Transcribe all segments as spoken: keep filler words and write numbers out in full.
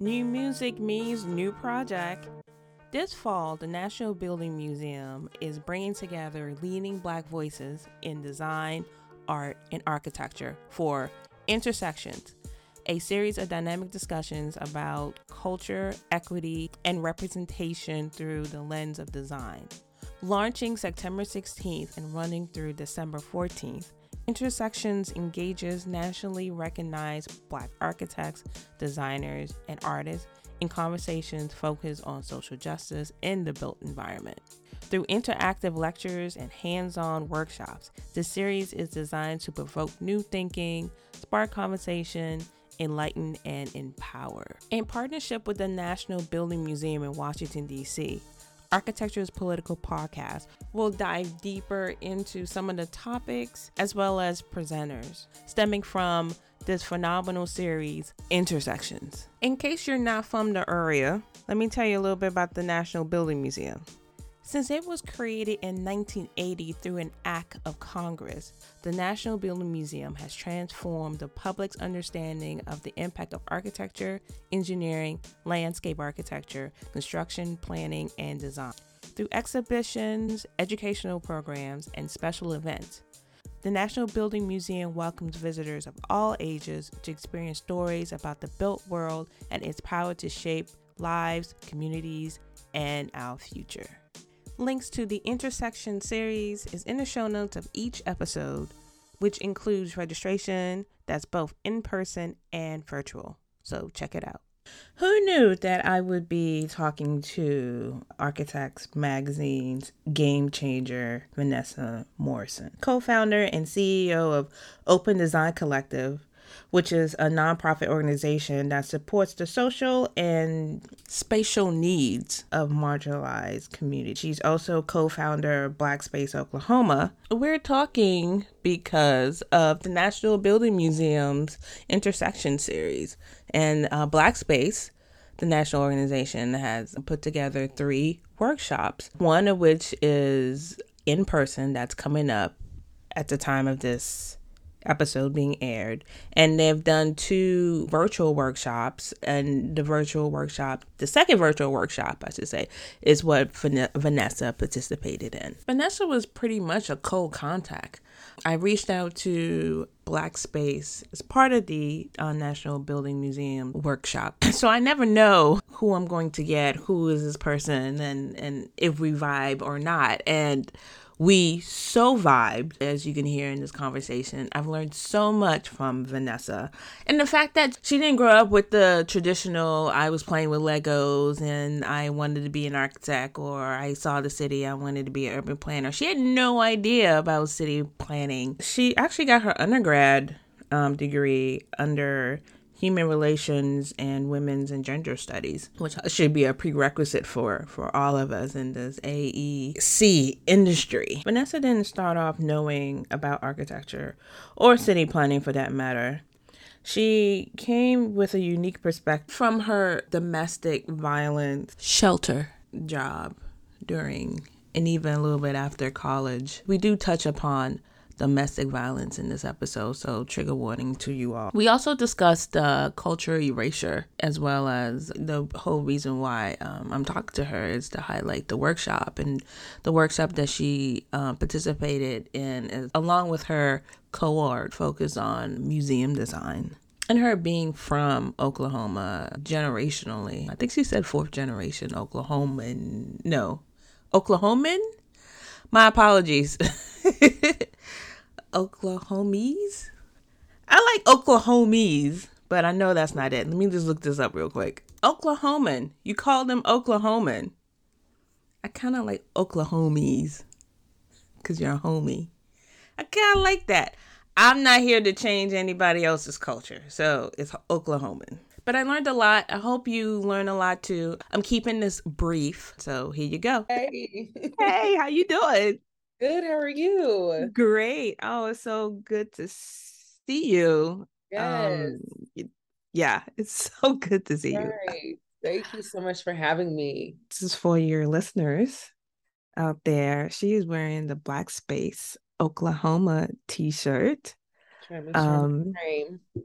New music means new project. This fall, the National Building Museum is bringing together leading Black voices in design, art, and architecture for Intersections, a series of dynamic discussions about culture, equity, and representation through the lens of design. Launching September sixteenth and running through December fourteenth, Intersections engages nationally recognized Black architects, designers, and artists in conversations focused on social justice in the built environment. Through interactive lectures and hands-on workshops, the series is designed to provoke new thinking, spark conversation, enlighten, and empower. In partnership with the National Building Museum in Washington, D C, Architecture's Political Podcast will dive deeper into some of the topics as well as presenters stemming from this phenomenal series, Intersections. In case you're not from the area, let me tell you a little bit about the National Building Museum. Since it was created in nineteen eighty through an act of Congress, the National Building Museum has transformed the public's understanding of the impact of architecture, engineering, landscape architecture, construction, planning, and design. Through exhibitions, educational programs, and special events, the National Building Museum welcomes visitors of all ages to experience stories about the built world and its power to shape lives, communities, and our future. Links to the Intersection series is in the show notes of each episode, which includes registration that's both in person and virtual. So check it out. Who knew that I would be talking to Architects Magazine's game changer, Vanessa Morrison, co-founder and C E O of Open Design Collective, which is a nonprofit organization that supports the social and spatial needs of marginalized communities. She's also co-founder of Black Space Oklahoma. We're talking because of the National Building Museum's Intersection series. And uh, Black Space, the national organization, has put together three workshops, one of which is in person that's coming up at the time of this episode being aired, and they've done two virtual workshops, and the virtual workshop the second virtual workshop I should say is what Van- Vanessa participated in. Vanessa was pretty much a cold contact. I reached out to Black Space as part of the uh, National Building Museum workshop, so I never know who I'm going to get, who is this person, and and if we vibe or not. And we so vibed, as you can hear in this conversation. I've learned so much from Vanessa. And the fact that she didn't grow up with the traditional, I was playing with Legos and I wanted to be an architect, or I saw the city, I wanted to be an urban planner. She had no idea about city planning. She actually got her undergrad um, degree under Human Relations and Women's and Gender Studies, which should be a prerequisite for, for all of us in this A E C industry. Vanessa didn't start off knowing about architecture or city planning for that matter. She came with a unique perspective from her domestic violence shelter job during and even a little bit after college. We do touch upon domestic violence in this episode, so trigger warning to you all. We also discussed uh, culture erasure, as well as the whole reason why um, I'm talking to her is to highlight the workshop, and the workshop that she uh, participated in, is, along with her cohort, focused on museum design. And her being from Oklahoma generationally, I think she said fourth generation Oklahoman. No, Oklahoman? My apologies. Oklahomies? I like Oklahomies, but I know that's not it. Let me just look this up real quick. Oklahoman. You call them Oklahoman. I kind of like Oklahomies because you're a homie. I kind of like that. I'm not here to change anybody else's culture, so it's Oklahoman. But I learned a lot. I hope you learn a lot too. I'm keeping this brief, so here you go. Hey. Hey, how you doing? Good, how are you? Great. Oh, it's so good to see you. Yes. Um, yeah, it's so good to see you. Right. Thank you so much for having me. This is for your listeners out there. She is wearing the Black Space Oklahoma t-shirt. Trying to make sure I'm Um, frame.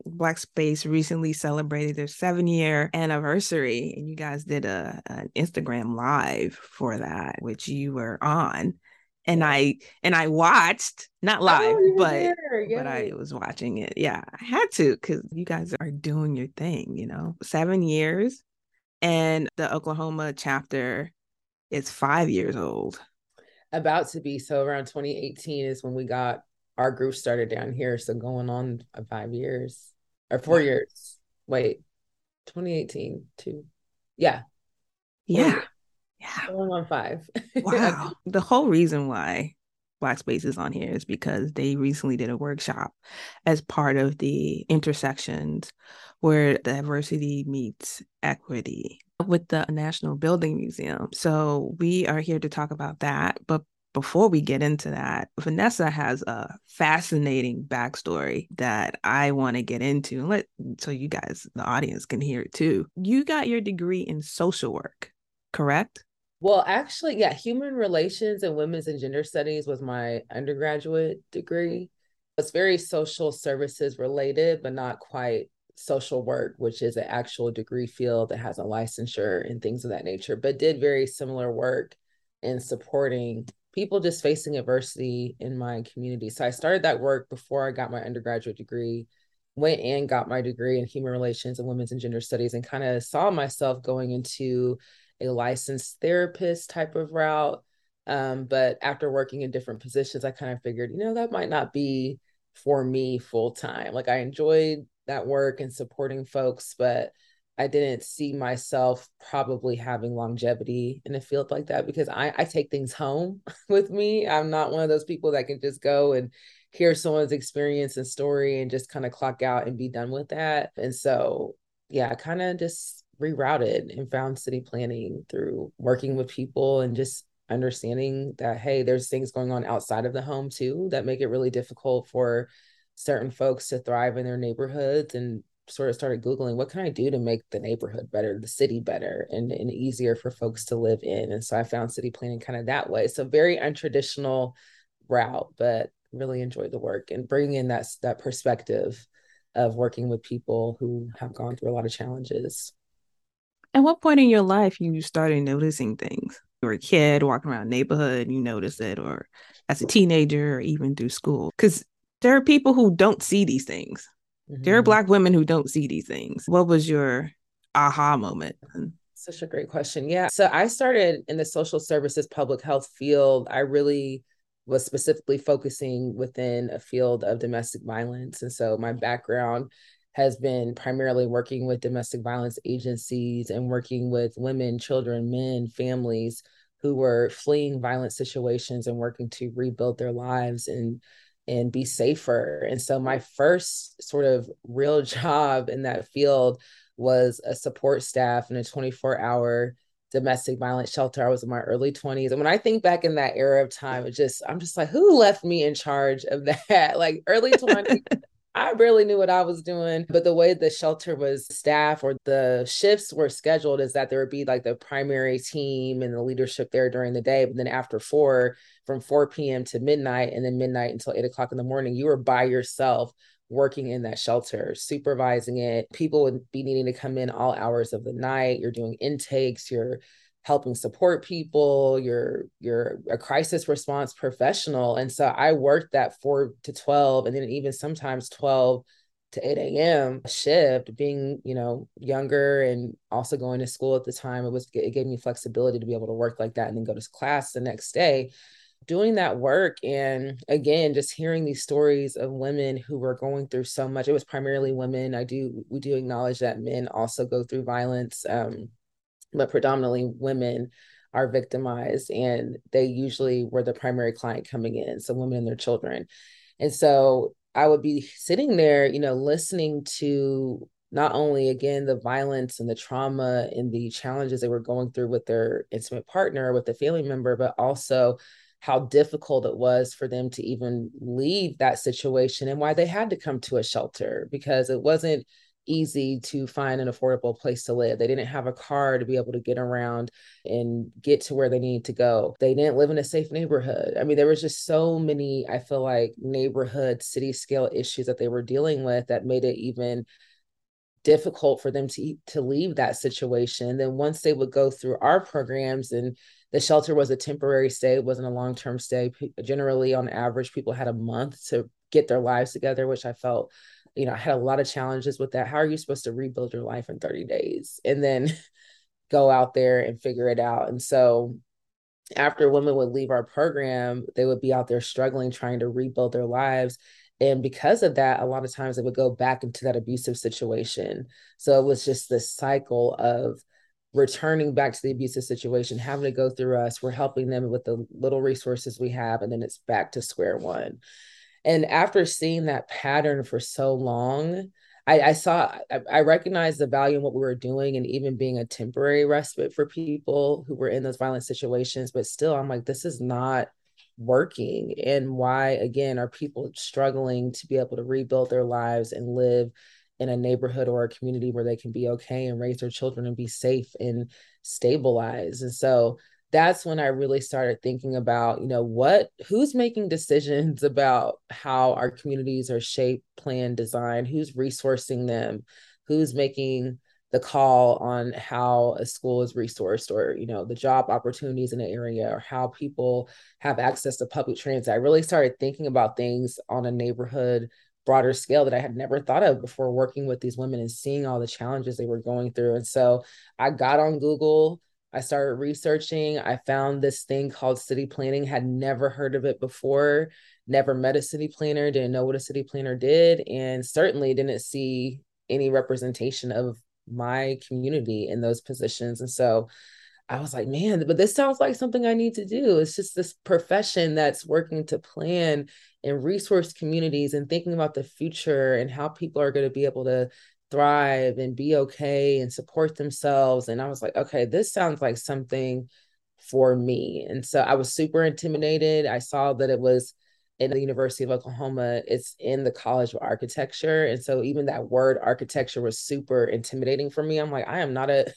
Black Space recently celebrated their seven year anniversary, and you guys did a an Instagram live for that, which you were on. And Yeah. I and I watched, not live, Oh, you were but there. but I Yes. was watching it. Yeah, I had to because you guys are doing your thing, you know. Seven years, and the Oklahoma chapter is five years old. About to be. So around twenty eighteen is when we got our group started down here. So going on five years or four Wow. years. Wait, twenty eighteen, two. Yeah, four Yeah. years. Yeah. Going on five. Wow. The whole reason why Black Space is on here is because they recently did a workshop as part of the intersections where diversity meets equity with the National Building Museum. So we are here to talk about that. But before we get into that, Vanessa has a fascinating backstory that I want to get into. Let so you guys, the audience, can hear it too. You got your degree in social work, correct? Well, actually, yeah, human relations and women's and gender studies was my undergraduate degree. It's very social services related, but not quite social work, which is an actual degree field that has a licensure and things of that nature, but did very similar work in supporting people just facing adversity in my community. So I started that work before I got my undergraduate degree, went and got my degree in human relations and women's and gender studies, and kind of saw myself going into a licensed therapist type of route. Um, but after working in different positions, I kind of figured, you know, that might not be for me full time. Like I enjoyed that work and supporting folks, but I didn't see myself probably having longevity in a field like that because I, I take things home with me. I'm not one of those people that can just go and hear someone's experience and story and just kind of clock out and be done with that. And so, yeah, I kind of just rerouted and found city planning through working with people and just understanding that, hey, there's things going on outside of the home too that make it really difficult for certain folks to thrive in their neighborhoods, and sort of started Googling what can I do to make the neighborhood better, the city better, and, and easier for folks to live in. And so I found city planning kind of that way. So very untraditional route, but really enjoyed the work and bringing in that, that perspective of working with people who have gone through a lot of challenges. At what point in your life you started noticing things? You were a kid walking around the neighborhood, you noticed it, or as a teenager, or even through school? Because there are people who don't see these things. There are Mm-hmm. Black women who don't see these things. What was your aha moment? Such a great question. Yeah. So I started in the social services public health field. I really was specifically focusing within a field of domestic violence. And so my background has been primarily working with domestic violence agencies and working with women, children, men, families who were fleeing violent situations and working to rebuild their lives and and be safer. And so my first sort of real job in that field was a support staff in a twenty-four hour domestic violence shelter. I was in my early twenties. And when I think back in that era of time, it just, I'm just like, who left me in charge of that? Like early twenties, I barely knew what I was doing. But the way the shelter was staffed or the shifts were scheduled is that there would be like the primary team and the leadership there during the day. But then after four, from four p.m. to midnight, and then midnight until eight o'clock in the morning, you were by yourself working in that shelter, supervising it. People would be needing to come in all hours of the night. You're doing intakes, you're helping support people, you're you're a crisis response professional. And so I worked that four to twelve, and then even sometimes twelve to eight a.m. shift. Being, you know, younger and also going to school at the time, it was it gave me flexibility to be able to work like that and then go to class the next day. Doing that work, and again, just hearing these stories of women who were going through so much. It was primarily women. I do we do acknowledge that men also go through violence, um, but predominantly women are victimized, and they usually were the primary client coming in, so women and their children. And so I would be sitting there, you know, listening to not only, again, the violence and the trauma and the challenges they were going through with their intimate partner, with the family member, but also how difficult it was for them to even leave that situation and why they had to come to a shelter, because it wasn't easy to find an affordable place to live. They didn't have a car to be able to get around and get to where they need to go. They didn't live in a safe neighborhood. I mean, there was just so many, I feel like, neighborhood, city scale issues that they were dealing with that made it even difficult for them to to leave that situation. And then once they would go through our programs, and the shelter was a temporary stay, it wasn't a long-term stay. Generally, on average, people had a month to get their lives together, which I felt, you know, I had a lot of challenges with that. How are you supposed to rebuild your life in thirty days and then go out there and figure it out? And so after women would leave our program, they would be out there struggling, trying to rebuild their lives. And because of that, a lot of times they would go back into that abusive situation. So it was just this cycle of returning back to the abusive situation, having to go through us. We're helping them with the little resources we have, and then it's back to square one. And after seeing that pattern for so long, I, I saw, I, I recognized the value in what we were doing, and even being a temporary respite for people who were in those violent situations. But still, I'm like, this is not working. And why, again, are people struggling to be able to rebuild their lives and live in a neighborhood or a community where they can be okay and raise their children and be safe and stabilized? And so that's when I really started thinking about, you know, what, who's making decisions about how our communities are shaped, planned, designed, who's resourcing them, who's making the call on how a school is resourced, or, you know, the job opportunities in the area, or how people have access to public transit. I really started thinking about things on a neighborhood, broader scale that I had never thought of before, working with these women and seeing all the challenges they were going through. And so I got on Google, I started researching. I found this thing called city planning, had never heard of it before, never met a city planner, didn't know what a city planner did, and certainly didn't see any representation of my community in those positions. And so I was like, man, but this sounds like something I need to do. It's just this profession that's working to plan and resource communities and thinking about the future and how people are going to be able to thrive and be okay and support themselves. And I was like, okay, this sounds like something for me. And so I was super intimidated. I saw that it was in the University of Oklahoma. It's in the College of Architecture. And so even that word architecture was super intimidating for me. I'm like, I am not a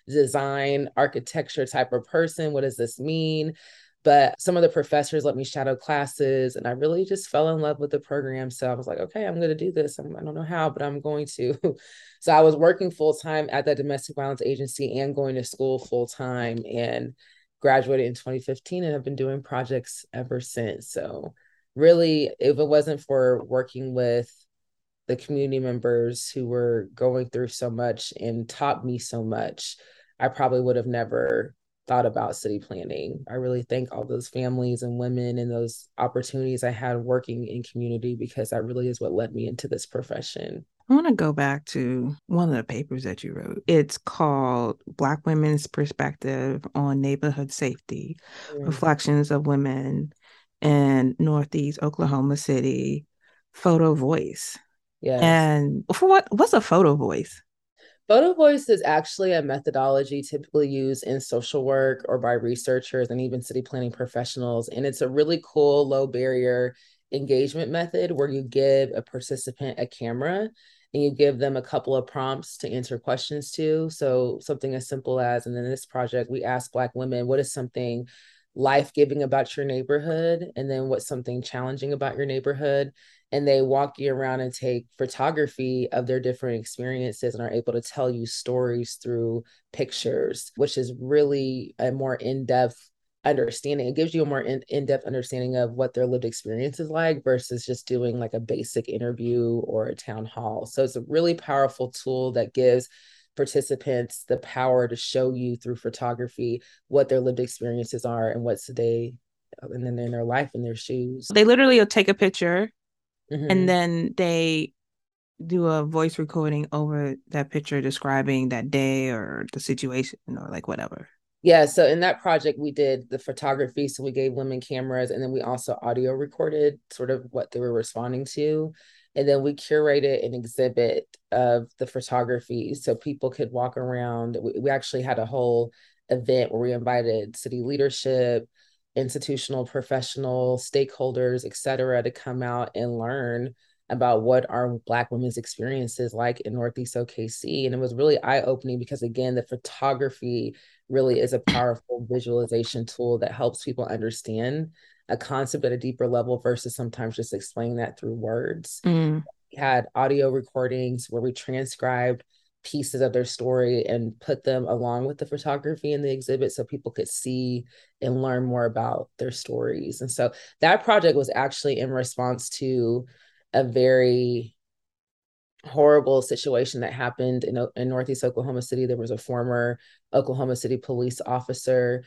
design architecture type of person. What does this mean? But some of the professors let me shadow classes, and I really just fell in love with the program. So I was like, okay, I'm going to do this. I'm, I don't know how, but I'm going to. So I was working full time at that domestic violence agency and going to school full time, and graduated in twenty fifteen, and have been doing projects ever since. So really, if it wasn't for working with the community members who were going through so much and taught me so much, I probably would have never thought about city planning. I really thank all those families and women and those opportunities I had working in community, because that really is what led me into this profession. I want to go back to one of the papers that you wrote. It's called Black Women's Perspective on Neighborhood Safety, mm. Reflections of Women in Northeast Oklahoma City, Photo Voice. Yes. And for what, what's a photo voice? Photo voice is actually a methodology typically used in social work or by researchers and even city planning professionals. And it's a really cool, low barrier engagement method where you give a participant a camera and you give them a couple of prompts to answer questions to. So something as simple as, and in this project, we ask Black women, what is something life-giving about your neighborhood? And then what's something challenging about your neighborhood? And they walk you around and take photography of their different experiences and are able to tell you stories through pictures, which is really a more in-depth understanding. It gives you a more in- in-depth understanding of what their lived experience is like versus just doing like a basic interview or a town hall. So it's a really powerful tool that gives participants the power to show you through photography what their lived experiences are and what's they, and then in their life in their shoes. They literally will take a picture, mm-hmm. and then they do a voice recording over that picture describing that day or the situation or like whatever. Yeah, so in that project, we did the photography. So we gave women cameras, and then we also audio recorded sort of what they were responding to. And then we curated an exhibit of the photography so people could walk around. We, we actually had a whole event where we invited city leadership, institutional, professional, stakeholders, et cetera, to come out and learn about what are Black women's experiences like in Northeast O K C. And it was really eye-opening because, again, the photography really is a powerful visualization tool that helps people understand a concept at a deeper level versus sometimes just explaining that through words. Mm. We had audio recordings where we transcribed pieces of their story and put them along with the photography in the exhibit so people could see and learn more about their stories. And so that project was actually in response to a very horrible situation that happened in, in Northeast Oklahoma City. There was a former Oklahoma City police officer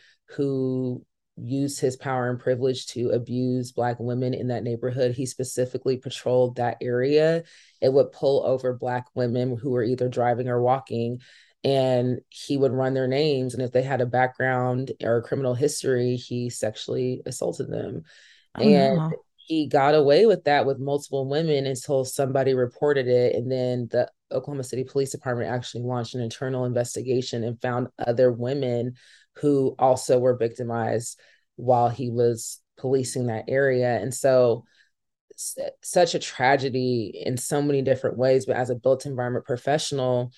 who used his power and privilege to abuse Black women in that neighborhood. He specifically patrolled that area. It would pull over Black women who were either driving or walking, and he would run their names. And if they had a background or a criminal history, he sexually assaulted them. Oh And no. he got away with that with multiple women until somebody reported it. And then the Oklahoma City Police Department actually launched an internal investigation and found other women who also were victimized while he was policing that area. And so such a tragedy in so many different ways. But as a built environment professional,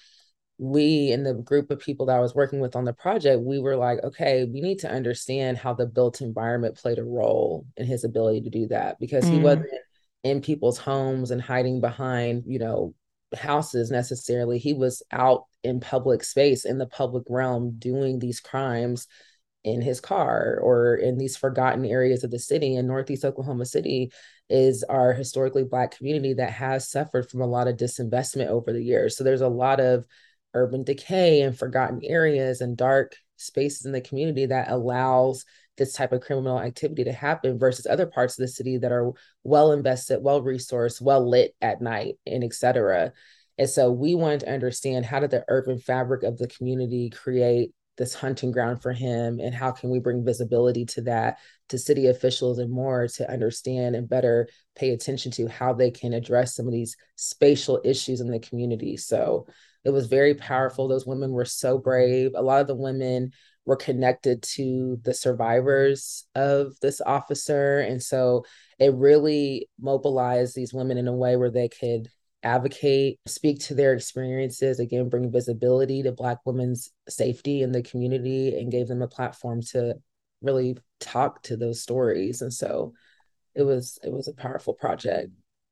we in the group of people that I was working with on the project, we were like, okay, we need to understand how the built environment played a role in his ability to do that, because he Mm. wasn't in people's homes and hiding behind, you know, houses necessarily. He was out in public space, in the public realm, doing these crimes in his car or in these forgotten areas of the city. And Northeast Oklahoma City is our historically Black community that has suffered from a lot of disinvestment over the years. So there's a lot of urban decay and forgotten areas and dark spaces in the community that allows this type of criminal activity to happen versus other parts of the city that are well invested, well resourced, well lit at night, and et cetera. And so we wanted to understand, how did the urban fabric of the community create this hunting ground for him, and how can we bring visibility to that, to city officials and more, to understand and better pay attention to how they can address some of these spatial issues in the community. So it was very powerful. Those women were so brave. A lot of the women were connected to the survivors of this officer. And so it really mobilized these women in a way where they could advocate, speak to their experiences, again, bring visibility to Black women's safety in the community, and gave them a platform to really talk to those stories. And so it was it was a powerful project.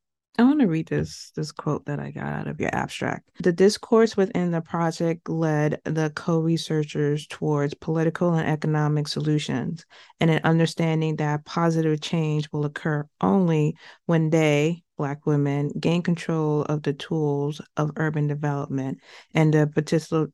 I want to read this this quote that I got out of your abstract. The discourse within the project led the co-researchers towards political and economic solutions, and an understanding that positive change will occur only when they, Black women, gain control of the tools of urban development and the particip-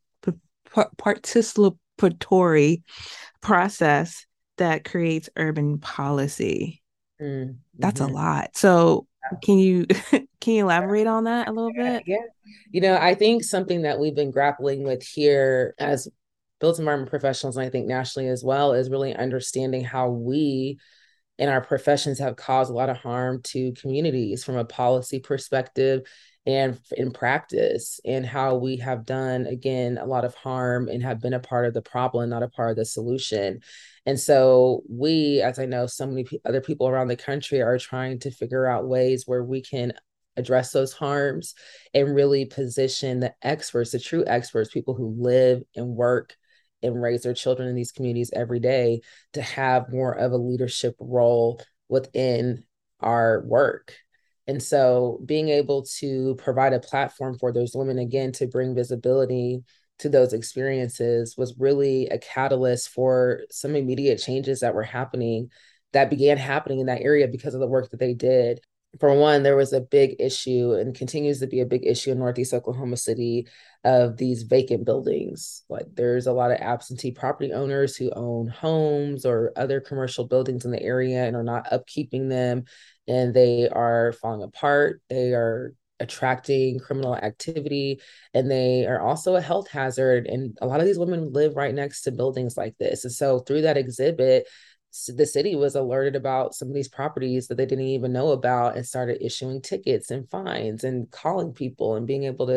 participatory process that creates urban policy. Mm-hmm. That's a lot. So can you can you elaborate on that a little Yeah, bit? yeah. You know, I think something that we've been grappling with here as built environment professionals, and I think nationally as well, is really understanding how we in our professions have caused a lot of harm to communities from a policy perspective and in practice, and how we have done, again, a lot of harm and have been a part of the problem, not a part of the solution. And so we, as I know, so many other people around the country are trying to figure out ways where we can address those harms and really position the experts, the true experts, people who live and work and raise their children in these communities every day, to have more of a leadership role within our work. And so being able to provide a platform for those women, again, to bring visibility to those experiences, was really a catalyst for some immediate changes that were happening, that began happening in that area because of the work that they did. For one, there was a big issue, and continues to be a big issue in Northeast Oklahoma City, of these vacant buildings. Like, there's a lot of absentee property owners who own homes or other commercial buildings in the area and are not upkeeping them, and they are falling apart. They are attracting criminal activity, and they are also a health hazard. And a lot of these women live right next to buildings like this. And so through that exhibit, the city was alerted about some of these properties that they didn't even know about, and started issuing tickets and fines and calling people and being able to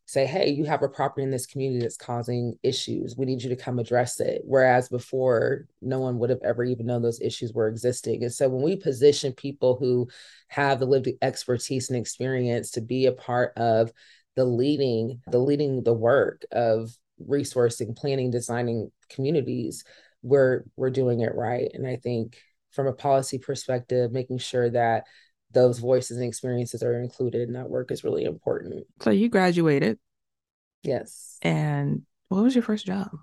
say, hey, you have a property in this community that's causing issues. We need you to come address it. Whereas before, no one would have ever even known those issues were existing. And so when we position people who have the lived expertise and experience to be a part of the leading, the leading the work of resourcing, planning, designing communities, we're we're doing it right. And I think from a policy perspective, making sure that those voices and experiences are included in that work is really important. So you graduated. Yes. And what was your first job?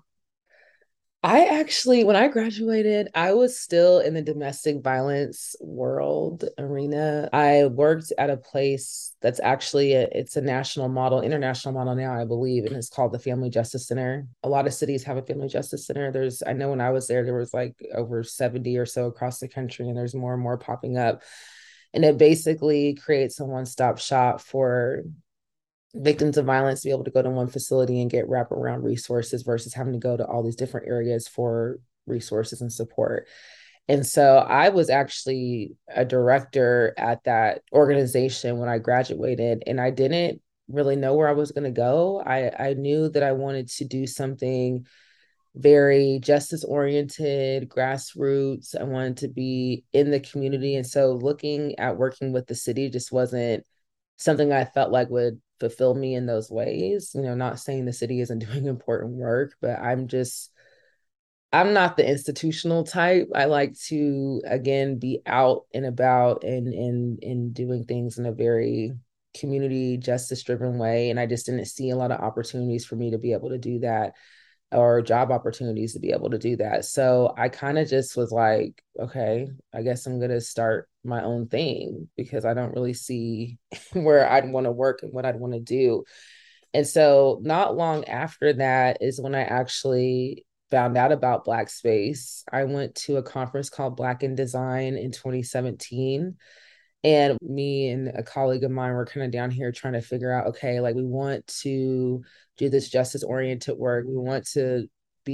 I actually, when I graduated, I was still in the domestic violence world arena. I worked at a place that's actually, a, it's a national model, international model now, I believe, and it's called the Family Justice Center. A lot of cities have a Family Justice Center. There's, I know when I was there, there was like over seventy or so across the country, and there's more and more popping up. And it basically creates a one-stop shop for victims of violence to be able to go to one facility and get wraparound resources versus having to go to all these different areas for resources and support. And so I was actually a director at that organization when I graduated, and I didn't really know where I was going to go. I, I knew that I wanted to do something very justice oriented, grassroots. I wanted to be in the community. And so looking at working with the city just wasn't something I felt like would fulfill me in those ways. You know, not saying the city isn't doing important work, but I'm just, I'm not the institutional type. I like to, again, be out and about and and and doing things in a very community justice driven way. And I just didn't see a lot of opportunities for me to be able to do that, or job opportunities to be able to do that. So I kind of just was like, okay, I guess I'm going to start my own thing because I don't really see where I'd want to work and what I'd want to do. And so not long after that is when I actually found out about Black Space. I went to a conference called Black in Design in twenty seventeen. And me and a colleague of mine were kind of down here trying to figure out, okay, like we want to do this justice oriented work. We want to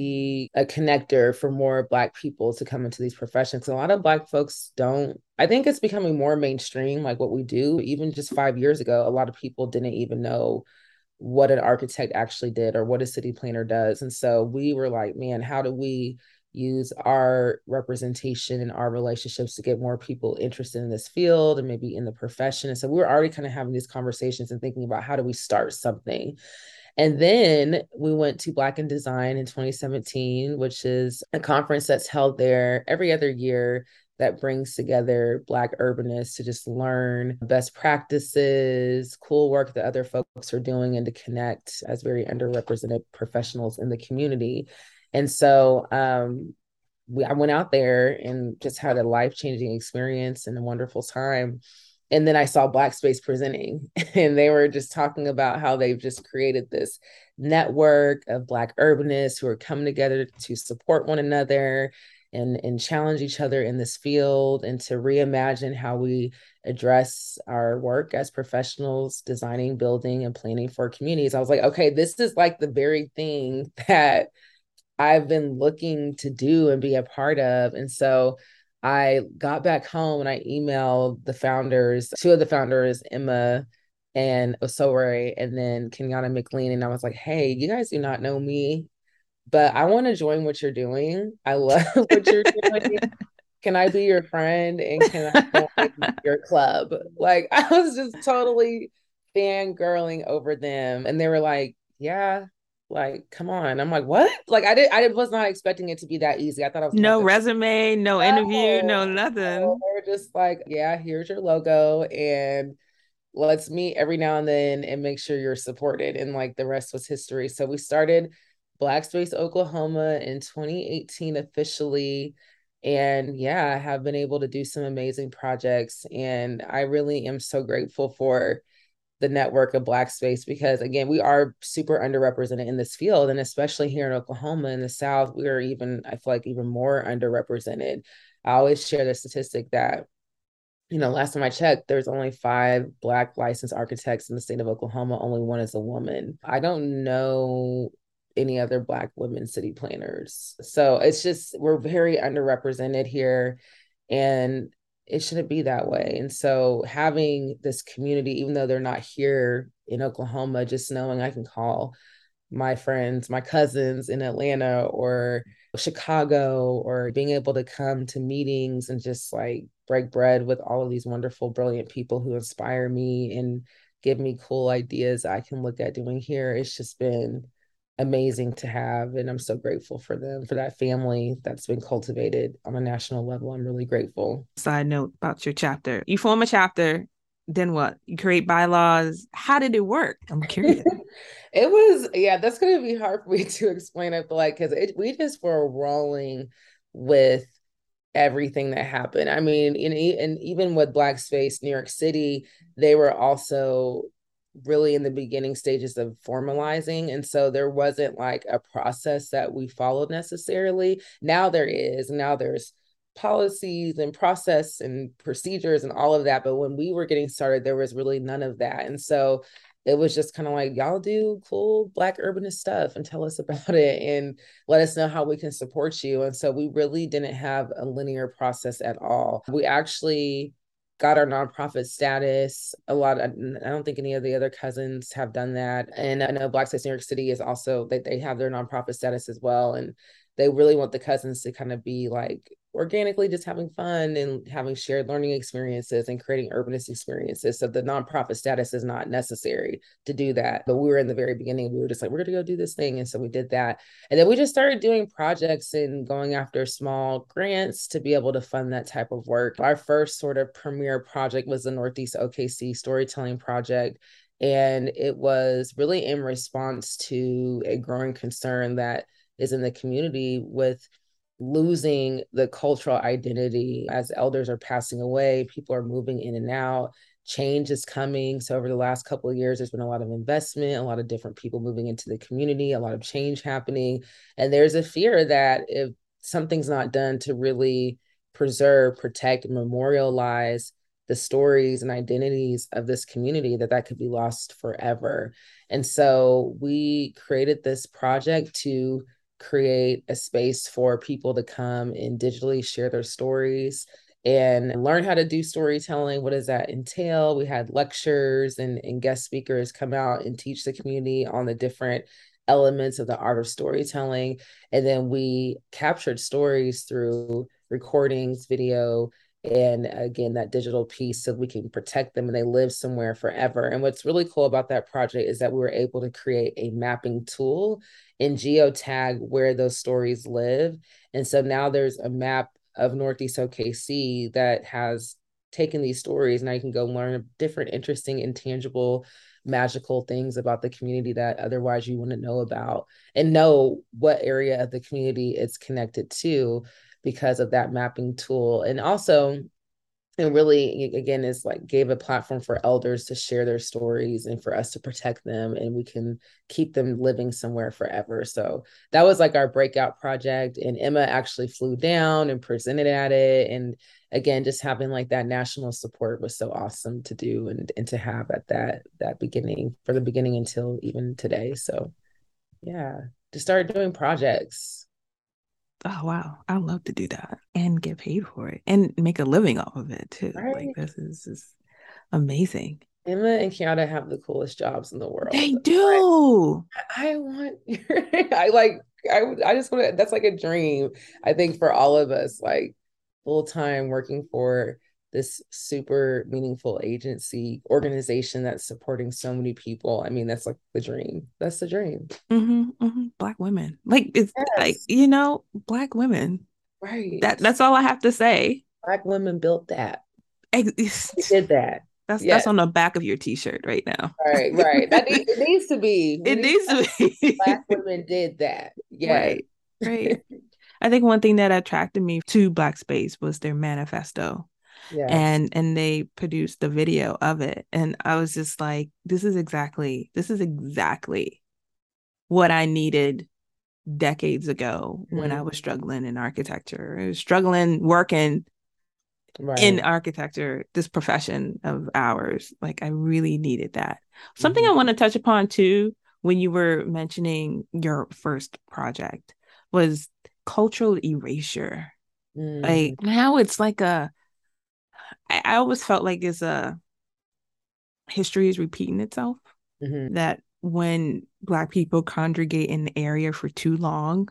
be a connector for more Black people to come into these professions. A lot of Black folks don't, I think it's becoming more mainstream, like what we do. Even just five years ago, a lot of people didn't even know what an architect actually did or what a city planner does. And so we were like, man, how do we use our representation and our relationships to get more people interested in this field and maybe in the profession? And so we were already kind of having these conversations and thinking about how do we start something. And then we went to Black in Design in twenty seventeen, which is a conference that's held there every other year that brings together Black urbanists to just learn best practices, cool work that other folks are doing, and to connect as very underrepresented professionals in the community. And so um, we, I went out there and just had a life-changing experience and a wonderful time. And then I saw Black Space presenting, and they were just talking about how they've just created this network of Black urbanists who are coming together to support one another and, and challenge each other in this field, and to reimagine how we address our work as professionals, designing, building, and planning for communities. I was like, okay, this is like the very thing that I've been looking to do and be a part of. And so I got back home and I emailed the founders, two of the founders, Emma and Osore, and then Kenyatta McLean. And I was like, hey, you guys do not know me, but I want to join what you're doing. I love what you're doing. Can I be your friend? And can I join your club? Like, I was just totally fangirling over them. And they were like, yeah, like, come on. I'm like, what? Like, I did, I was not expecting it to be that easy. I thought I was gonna have No to, resume, no interview, no, no no. nothing. They were just like, yeah, here's your logo, and let's meet every now and then and make sure you're supported. And like the rest was history. So we started Black Space Oklahoma in twenty eighteen officially. And yeah, I have been able to do some amazing projects. And I really am so grateful for the network of Black Space, because again, we are super underrepresented in this field. And especially here in Oklahoma in the South, we are even, I feel like even more underrepresented. I always share the statistic that, you know, last time I checked, there's only five Black licensed architects in the state of Oklahoma. Only one is a woman. I don't know any other Black women city planners. So it's just, we're very underrepresented here. And it shouldn't be that way. And so having this community, even though they're not here in Oklahoma, just knowing I can call my friends, my cousins in Atlanta or Chicago, or being able to come to meetings and just like break bread with all of these wonderful, brilliant people who inspire me and give me cool ideas I can look at doing here. It's just been amazing to have. And I'm so grateful for them, for that family that's been cultivated on a national level. I'm really grateful. Side note about your chapter. You form a chapter, then what? You create bylaws. How did it work? I'm curious. It was, yeah, that's going to be hard for me to explain. I feel like, because we just were rolling with everything that happened. I mean, in, and even with Black Space New York City, they were also really in the beginning stages of formalizing. And so there wasn't like a process that we followed necessarily. Now there is. Now there's policies and process and procedures and all of that. But when we were getting started, there was really none of that. And so it was just kind of like, y'all do cool Black urbanist stuff and tell us about it and let us know how we can support you. And so we really didn't have a linear process at all. We actually got our nonprofit status. A lot of, I don't think any of the other cousins have done that. And I know Black Space New York City is also, they, they have their nonprofit status as well. And they really want the cousins to kind of be like organically just having fun and having shared learning experiences and creating urbanist experiences. So the nonprofit status is not necessary to do that. But we were in the very beginning, we were just like, we're going to go do this thing. And so we did that. And then we just started doing projects and going after small grants to be able to fund that type of work. Our first sort of premier project was the Northeast O K C Storytelling Project. And it was really in response to a growing concern that is in the community with losing the cultural identity as elders are passing away, people are moving in and out, change is coming. So over the last couple of years, there's been a lot of investment, a lot of different people moving into the community, a lot of change happening. And there's a fear that if something's not done to really preserve, protect, and memorialize the stories and identities of this community, that that could be lost forever. And so we created this project to create a space for people to come and digitally share their stories and learn how to do storytelling. What does that entail? We had lectures and, and guest speakers come out and teach the community on the different elements of the art of storytelling. And then we captured stories through recordings, video, and again, that digital piece, so we can protect them and they live somewhere forever. And what's really cool about that project is that we were able to create a mapping tool and geotag where those stories live. And so now there's a map of Northeast O K C that has taken these stories. Now you can go learn different, interesting, intangible, magical things about the community that otherwise you wouldn't know about, and know what area of the community it's connected to because of that mapping tool. And also, and really, again, is like gave a platform for elders to share their stories and for us to protect them, and we can keep them living somewhere forever. So that was like our breakout project. And Emma actually flew down and presented at it. And again, just having like that national support was so awesome to do and, and to have at that that beginning, for the beginning until even today. So yeah, to start doing projects. Oh, wow. I'd love to do that and get paid for it and make a living off of it too. Right. Like this is, this is amazing. Emma and Kiana have the coolest jobs in the world. They do. I, I want, I like, I, I just want to, that's like a dream, I think, for all of us, like full time working for this super meaningful agency organization that's supporting so many people. I mean, that's like the dream. That's the dream. Mm-hmm, mm-hmm. Black women. Like it's yes. like, you know, Black women. Right. That that's all I have to say. Black women built that. They did that. That's yes. that's on the back of your t-shirt right now. Right, right. That needs, it needs to be. It needs to be. Black women did that. Yes. Right. Right. I think one thing that attracted me to Black Space was their manifesto. Yes. And and they produced the video of it. And I was just like, this is exactly, this is exactly what I needed decades ago mm-hmm. when I was struggling in architecture. I was struggling working right. in architecture, this profession of ours. Like I really needed that. Something mm-hmm. I want to touch upon too, when you were mentioning your first project, was cultural erasure. Mm-hmm. Like how it's like a I, I always felt like it's a history is repeating itself. Mm-hmm. That when Black people congregate in the area for too long,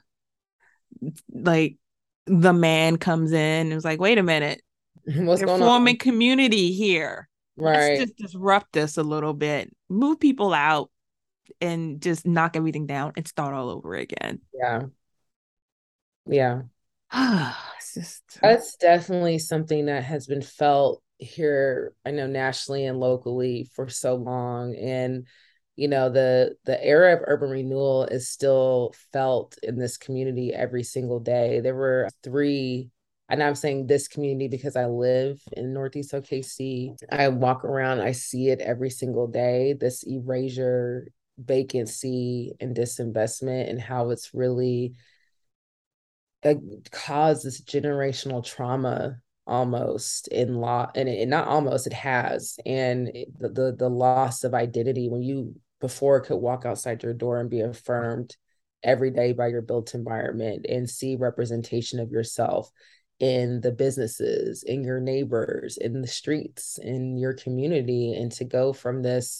like the man comes in and is like, wait a minute, What's they're going on? forming community here. Let's Right. just disrupt this a little bit, move people out, and just knock everything down and start all over again. Yeah. Yeah. It's just uh, That's definitely something that has been felt here, I know nationally and locally for so long. And, you know, the the era of urban renewal is still felt in this community every single day. There were three, and I'm saying this community because I live in Northeast O K C. I walk around, I see it every single day, this erasure, vacancy, and disinvestment, and how it's really uh, caused this generational trauma almost in law, and, it, not almost, it has. And it, the, the the loss of identity when you before could walk outside your door and be affirmed every day by your built environment and see representation of yourself in the businesses, in your neighbors, in the streets, in your community, and to go from this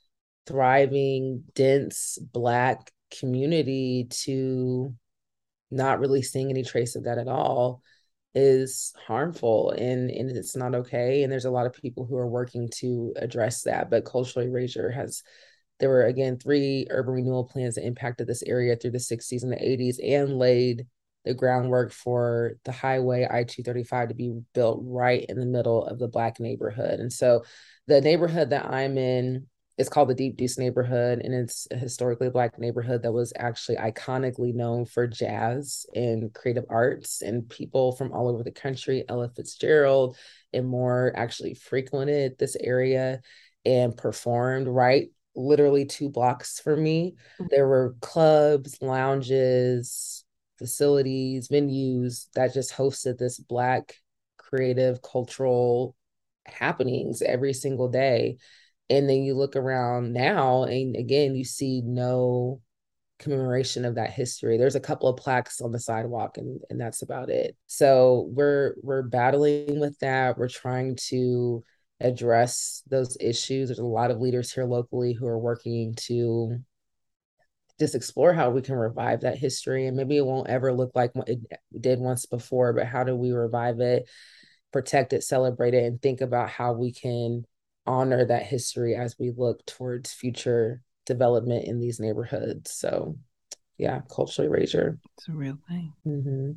thriving, dense Black community to not really seeing any trace of that at all is harmful, and and it's not okay. And there's a lot of people who are working to address that. But cultural erasure has, there were again three urban renewal plans that impacted this area through the sixties and the eighties and laid the groundwork for the highway I two thirty-five to be built right in the middle of the Black neighborhood. And so the neighborhood that I'm in, it's called the Deep Deuce neighborhood, and it's a historically Black neighborhood that was actually iconically known for jazz and creative arts, and people from all over the country, Ella Fitzgerald and more, actually frequented this area and performed right literally two blocks from me. There were clubs, lounges, facilities, venues that just hosted this Black creative cultural happenings every single day. And then you look around now, and again, you see no commemoration of that history. There's a couple of plaques on the sidewalk, and, and that's about it. So we're we're battling with that. We're trying to address those issues. There's a lot of leaders here locally who are working to just explore how we can revive that history. And maybe it won't ever look like it did once before, but how do we revive it, protect it, celebrate it, and think about how we can honor that history as we look towards future development in these neighborhoods. So, yeah, cultural erasure. it's a real thing. Mm-hmm.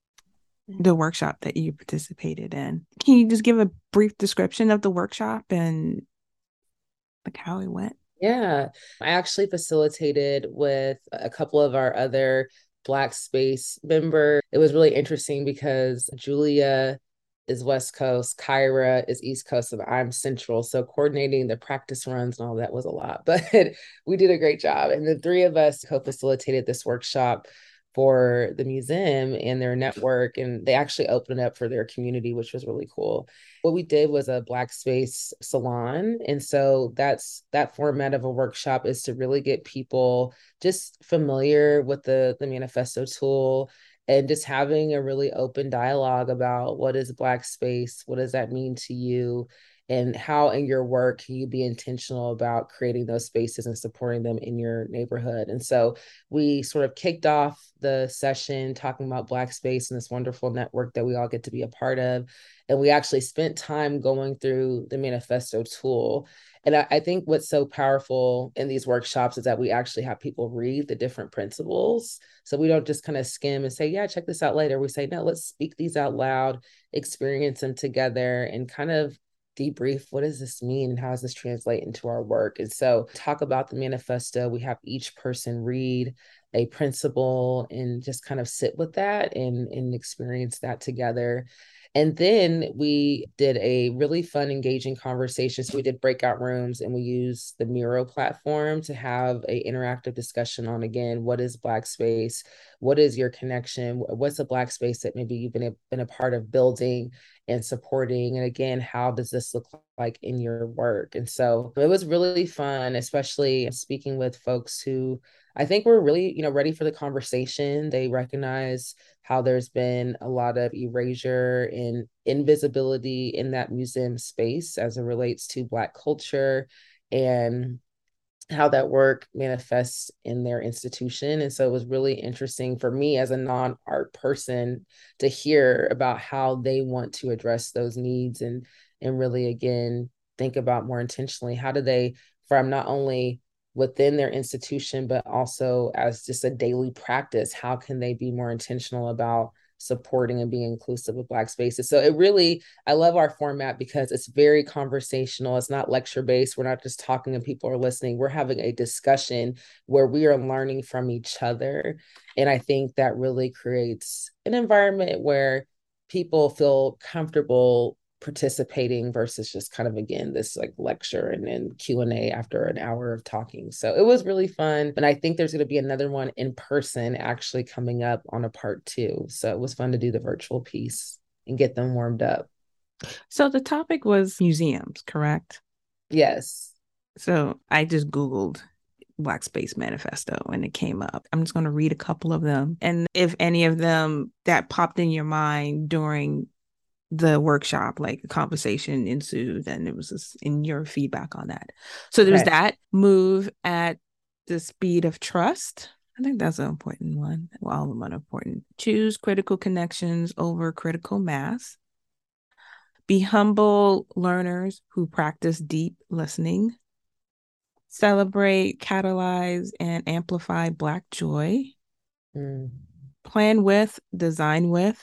The workshop that you participated in. Can you just give a brief description of the workshop and like how it went? Yeah, I actually facilitated with a couple of our other Black Space members. It was really interesting because Julia is West Coast, Kyra is East Coast, and I'm Central. So coordinating the practice runs and all that was a lot, but we did a great job. And the three of us co-facilitated this workshop for the museum and their network, and they actually opened it up for their community, which was really cool. What we did was a Black Space salon, and so that's that format of a workshop is to really get people just familiar with the the manifesto tool, and just having a really open dialogue about what is Black space, what does that mean to you, and how in your work can you be intentional about creating those spaces and supporting them in your neighborhood. And so we sort of kicked off the session talking about Black space and this wonderful network that we all get to be a part of. And we actually spent time going through the manifesto tool. And I, I think what's so powerful in these workshops is that we actually have people read the different principles. So we don't just kind of skim and say, yeah, check this out later. We say, no, let's speak these out loud, experience them together, and kind of debrief, what does this mean and how does this translate into our work? And so talk about the manifesto. We have each person read a principle and just kind of sit with that and, and experience that together. And then we did a really fun, engaging conversation. So we did breakout rooms, and we used the Miro platform to have an interactive discussion on, again, what is Black space? What is your connection? What's a Black space that maybe you've been a, been a part of building and supporting? And again, how does this look like in your work? And so it was really fun, especially speaking with folks who I think we're really, you know, ready for the conversation. They recognize how there's been a lot of erasure and invisibility in that museum space as it relates to Black culture and how that work manifests in their institution. And so it was really interesting for me as a non-art person to hear about how they want to address those needs and and really again think about more intentionally how do they from not only within their institution but also as just a daily practice, how can they be more intentional about supporting and being inclusive of Black spaces. So it really, I love our format because it's very conversational. It's not lecture based. We're not just talking and people are listening. We're having a discussion where we are learning from each other. And I think that really creates an environment where people feel comfortable participating versus just kind of again this like lecture and then Q and A after an hour of talking. So it was really fun, and I think there's going to be another one in person actually coming up on a part two. So it was fun to do the virtual piece and get them warmed up. So the topic was museums, correct? Yes. So I just Googled Black Space Manifesto and it came up. I'm just going to read a couple of them. And if any of them that popped in your mind during the workshop, like a conversation ensued, and it was just in your feedback on that. So there's Okay. that. Move at the speed of trust. I think that's an important one. Well, all of them are important. Choose critical connections over critical mass. Be humble learners who practice deep listening. Celebrate, catalyze, and amplify Black joy. Mm. Plan with, design with.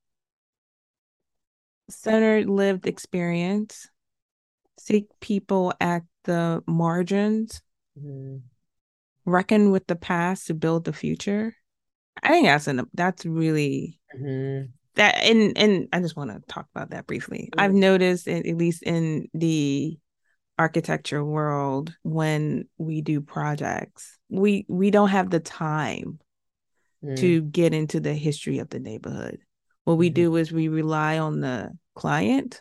Centered lived experience. Seek people at the margins. Mm. Reckon with the past to build the future. I think that's an that's really Mm-hmm. that and and I just want to talk about that briefly. Mm-hmm. I've noticed, at least in the architecture world, when we do projects, we we don't have the time Mm-hmm. to get into the history of the neighborhood. What we Mm-hmm. do is we rely on the client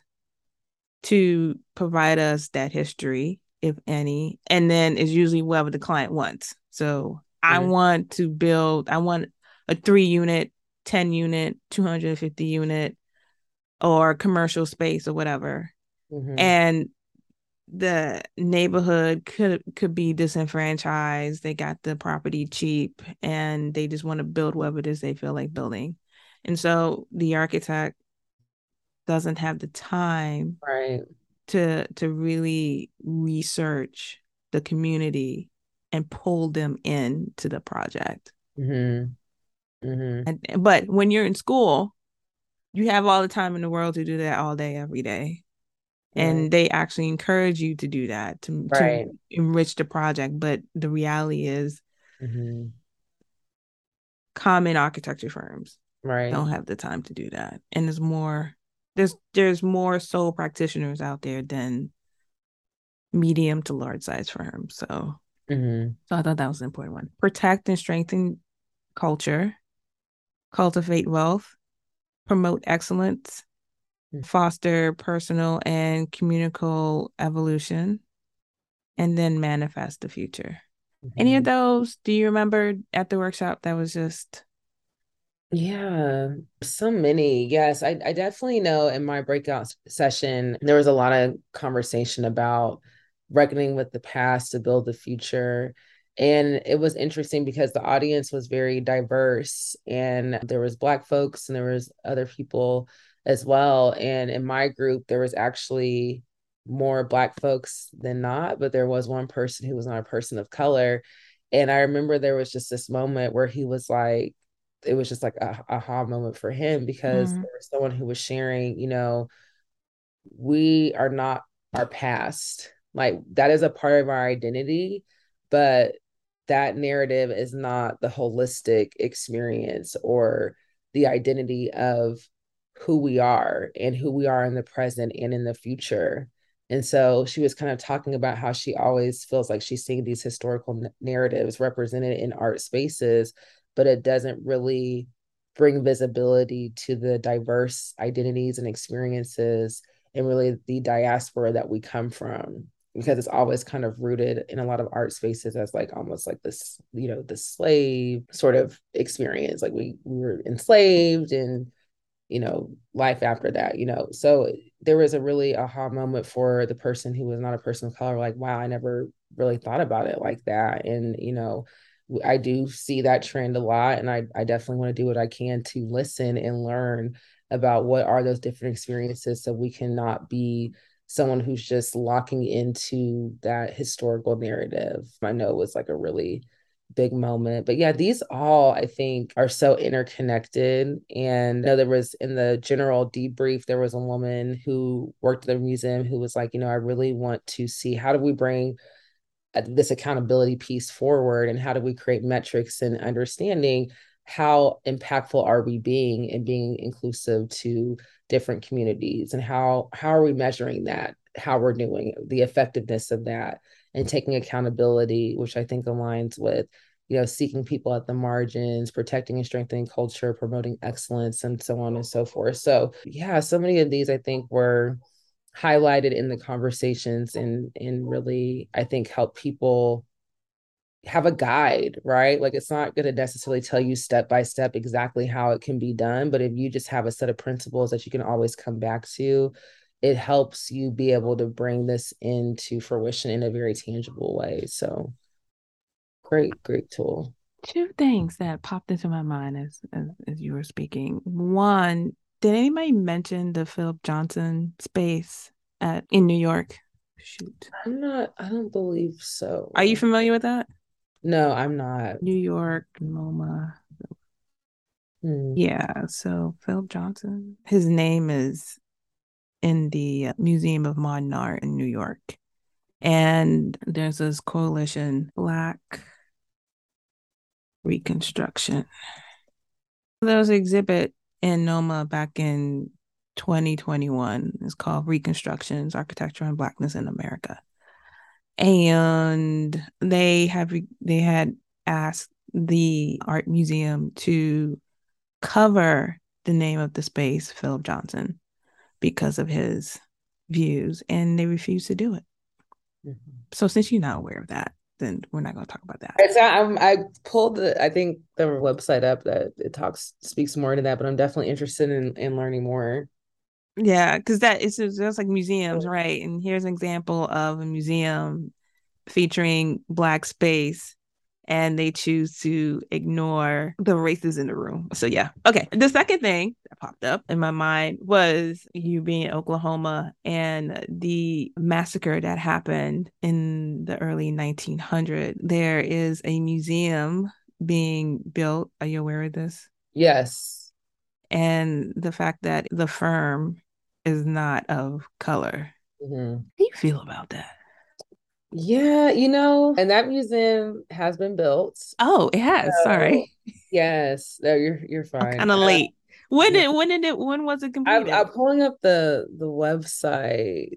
to provide us that history, if any, and then it's usually whatever the client wants. So I Mm-hmm. want to build, I want a three unit, ten unit, two hundred fifty unit, or commercial space or whatever. Mm-hmm. And the neighborhood could could be disenfranchised. They got the property cheap and they just want to build whatever it is they feel like building. And so the architect doesn't have the time Right. to to really research the community and pull them into the project. Mm-hmm. Mm-hmm. And, but when you're in school, you have all the time in the world to do that all day, every day. Right. And they actually encourage you to do that, to, Right. to enrich the project. But the reality is, Mm-hmm. common architecture firms Right. don't have the time to do that. And there's more, there's there's more sole practitioners out there than medium to large size firms. So, Mm-hmm. so I thought that was an important one. Protect and strengthen culture, cultivate wealth, promote excellence, foster personal and communal evolution, and then manifest the future. Mm-hmm. Any of those, do you remember at the workshop that was just... Yeah, so many. Yes, I, I definitely know in my breakout session, there was a lot of conversation about reckoning with the past to build the future. And it was interesting because the audience was very diverse and there was Black folks and there was other people as well. And in my group, there was actually more Black folks than not, but there was one person who was not a person of color. And I remember there was just this moment where he was like, it was just like a aha moment for him because Mm. there was someone who was sharing, you know, we are not our past. Like that is a part of our identity, but that narrative is not the holistic experience or the identity of who we are and who we are in the present and in the future. And so she was kind of talking about how she always feels like she's seeing these historical n- narratives represented in art spaces, but it doesn't really bring visibility to the diverse identities and experiences and really the diaspora that we come from. because it's always kind of rooted in a lot of art spaces as like almost like this, you know, the slave sort of experience. Like we we were enslaved and, you know, life after that, you know. So there was a really aha moment for the person who was not a person of color, like, wow, I never really thought about it like that. And, you know, I do see that trend a lot. And I, I definitely want to do what I can to listen and learn about what are those different experiences so we cannot be someone who's just locking into that historical narrative. I know it was like a really big moment. But yeah, these all I think are so interconnected. And I know there was in the general debrief, there was a woman who worked at the museum who was like, you know, I really want to see how do we bring this accountability piece forward and how do we create metrics and understanding how impactful are we being and being inclusive to different communities and how how are we measuring that, how we're doing the effectiveness of that and taking accountability, which I think aligns with, you know, seeking people at the margins, protecting and strengthening culture, promoting excellence, and so on and so forth. So yeah, so many of these I think were highlighted in the conversations and and really I think help people have a guide, right? Like it's not going to necessarily tell you step by step exactly how it can be done, but if you just have a set of principles that you can always come back to, it helps you be able to bring this into fruition in a very tangible way. So great, great tool. Two things that popped into my mind as, as as you were speaking. One, did anybody mention the Philip Johnson space at in New York? Shoot. I'm not, I don't believe so. Are you familiar with that? No, I'm not. New York, MoMA. Hmm. Yeah, so Philip Johnson, his name is in the Museum of Modern Art in New York. And there's this coalition, Black Reconstruction. There was an exhibit in NOMA back in twenty twenty-one. It's called Reconstructions, Architecture and Blackness in America. And they have they had asked the art museum to cover the name of the space, Philip Johnson, because of his views, and they refused to do it. Mm-hmm. So since you're not aware of that, then we're not going to talk about that. It's not, I'm, I pulled the, I think the website up that it talks, speaks more to that, but I'm definitely interested in, in learning more. Yeah, because that is just like museums, right? And here's an example of a museum featuring Black space, and they choose to ignore the races in the room. So yeah. Okay. The second thing that popped up in my mind was you being in Oklahoma and the massacre that happened in the early nineteen hundreds. There is a museum being built. Are you aware of this? Yes. And the fact that the firm is not of color. Mm-hmm. How do you feel about that? Yeah, you know, and that museum has been built. Oh, it has. So, sorry. Yes, no, you're you're fine. Kind of late. When did when did it when was it completed? I'm, I'm pulling up the the website.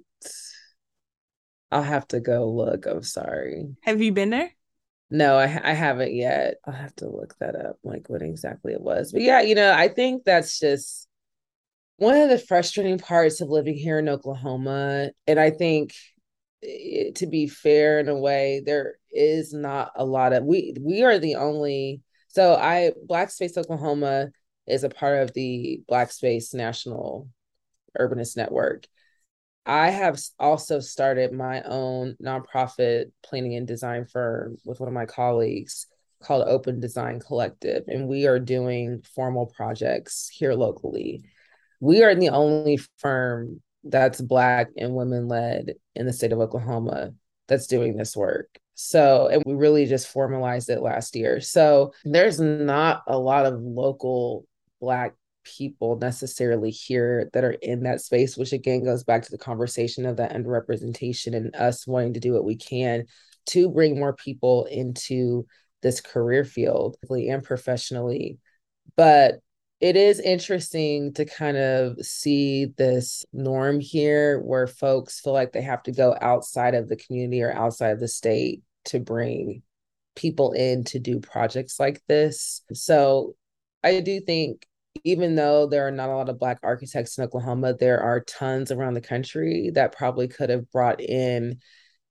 I'll have to go look. I'm sorry. Have you been there? No, I I haven't yet. I'll have to look that up, like what exactly it was. But yeah, you know, I think that's just one of the frustrating parts of living here in Oklahoma. And I think it, to be fair in a way, there is not a lot of we we are the only so I Black Space Oklahoma is a part of the Black Space National Urbanist Network. I have also started my own nonprofit planning and design firm with one of my colleagues called Open Design Collective, and we are doing formal projects here locally. We are the only firm that's Black and women led in the state of Oklahoma that's doing this work. So, and we really just formalized it last year. So there's not a lot of local Black people necessarily here that are in that space, which again goes back to the conversation of that underrepresentation and us wanting to do what we can to bring more people into this career field and professionally. But it is interesting to kind of see this norm here where folks feel like they have to go outside of the community or outside of the state to bring people in to do projects like this. So I do think even though there are not a lot of Black architects in Oklahoma, there are tons around the country that probably could have brought in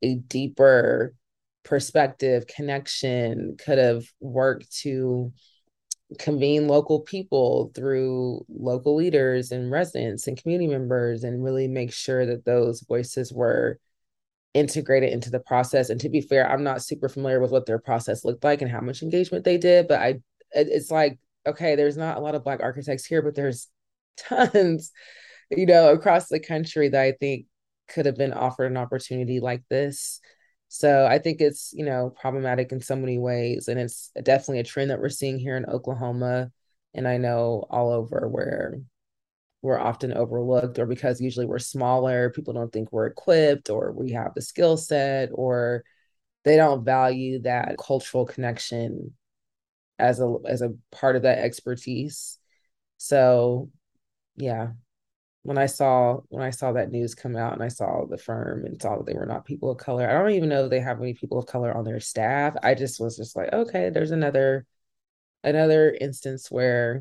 a deeper perspective, connection, could have worked to convene local people through local leaders and residents and community members and really make sure that those voices were integrated into the process. And to be fair, I'm not super familiar with what their process looked like and how much engagement they did, but I it's like, okay, there's not a lot of Black architects here, but there's tons, you know, across the country that I think could have been offered an opportunity like this. So I think it's, you know, problematic in so many ways. And it's definitely a trend that we're seeing here in Oklahoma. And I know all over where we're often overlooked, or because usually we're smaller, people don't think we're equipped or we have the skill set, or they don't value that cultural connection as a as a part of that expertise. So yeah, when I saw when I saw that news come out and I saw the firm and saw that they were not people of color, I don't even know if they have any people of color on their staff. I just was just like, okay, there's another another instance where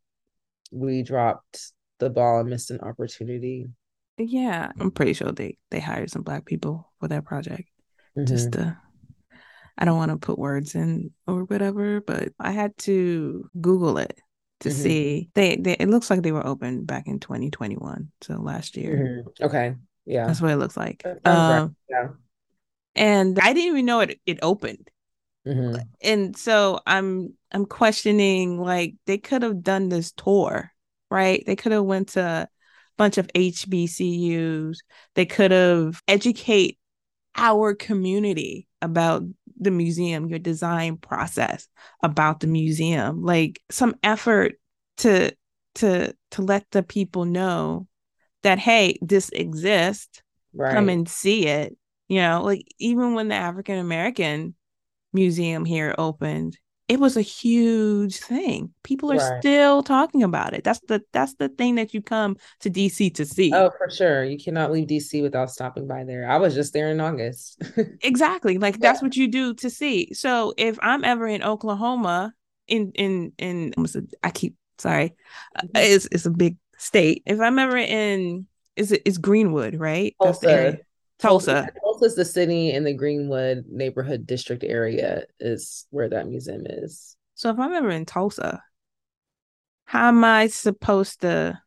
we dropped the ball and missed an opportunity. Yeah, I'm pretty sure they they hired some Black people for that project. Mm-hmm. Just to, I don't want to put words in or whatever, but I had to Google it to mm-hmm. see. They, they it looks like they were open back in twenty twenty-one, so last year. Mm-hmm. Okay, yeah, that's what it looks like. That sounds um, right. Yeah, and I didn't even know it it opened. Mm-hmm. And so I'm I'm questioning, like, they could have done this tour, right? They could have went to a bunch of H B C Us. They could have educate our community about the museum, your design process, about the museum, like some effort to to to let the people know that, hey, this exists. Right. Come and see it. You know, like even when the African American museum here opened, it was a huge thing. People are right. still talking about it. That's the that's the thing that you come to D C to see. Oh, for sure. You cannot leave D C without stopping by there. I was just there in August. Exactly. Like yeah. That's what you do to see. So if I'm ever in Oklahoma, in in in I keep sorry, mm-hmm. it's it's a big state. If I'm ever in, is it is Greenwood, right? Tulsa. That's the area. Tulsa. Tulsa is the city, in the Greenwood neighborhood district area is where that museum is. So if I'm ever in Tulsa, how am I supposed to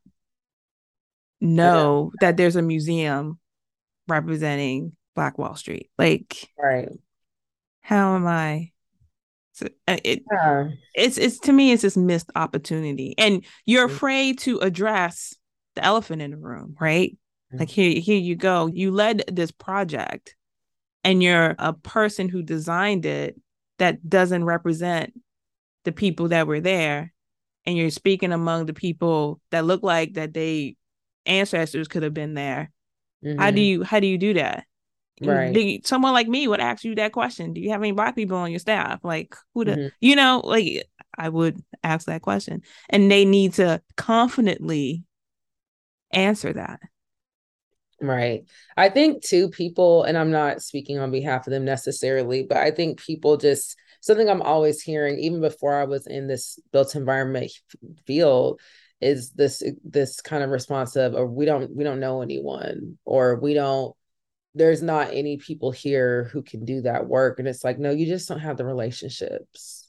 know that there's a museum representing Black Wall Street? Like, right? How am I? So it, yeah. it's it's to me, it's this missed opportunity, and you're afraid to address the elephant in the room, right? Like here, here you go. You led this project and you're a person who designed it that doesn't represent the people that were there. And you're speaking among the people that look like that they ancestors could have been there. Mm-hmm. How do you, how do you do that? Right. You, someone like me would ask you that question. Do you have any Black people on your staff? Like who the, mm-hmm. you know, like I would ask that question, and they need to confidently answer that. Right. I think too, people, and I'm not speaking on behalf of them necessarily, but I think people just, something I'm always hearing, even before I was in this built environment field, is this this kind of response of, or we don't we don't know anyone, or we don't, there's not any people here who can do that work. And it's like, no, you just don't have the relationships,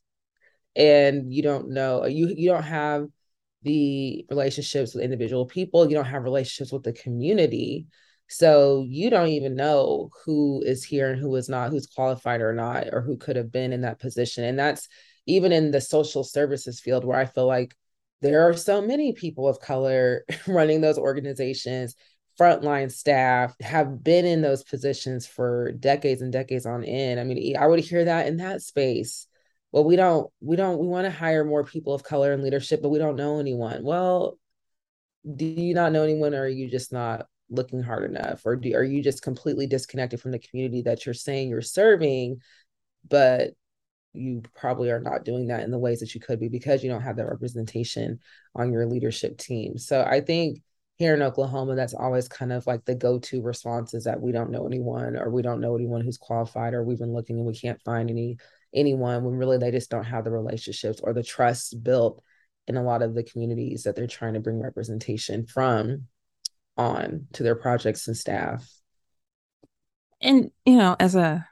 and you don't know, you you don't have the relationships with individual people. You don't have relationships with the community. So you don't even know who is here and who is not, who's qualified or not, or who could have been in that position. And that's even in the social services field, where I feel like there are so many people of color running those organizations. Frontline staff have been in those positions for decades and decades on end. I mean, I would hear that in that space. Well, we don't, we don't, we want to hire more people of color in leadership, but we don't know anyone. Well, do you not know anyone, or are you just not looking hard enough? Or do, are you just completely disconnected from the community that you're saying you're serving, but you probably are not doing that in the ways that you could be because you don't have that representation on your leadership team? So I think here in Oklahoma, that's always kind of like the go-to response, is that we don't know anyone, or we don't know anyone who's qualified, or we've been looking and we can't find any anyone, when really they just don't have the relationships or the trust built in a lot of the communities that they're trying to bring representation from on to their projects and staff. And you know, as a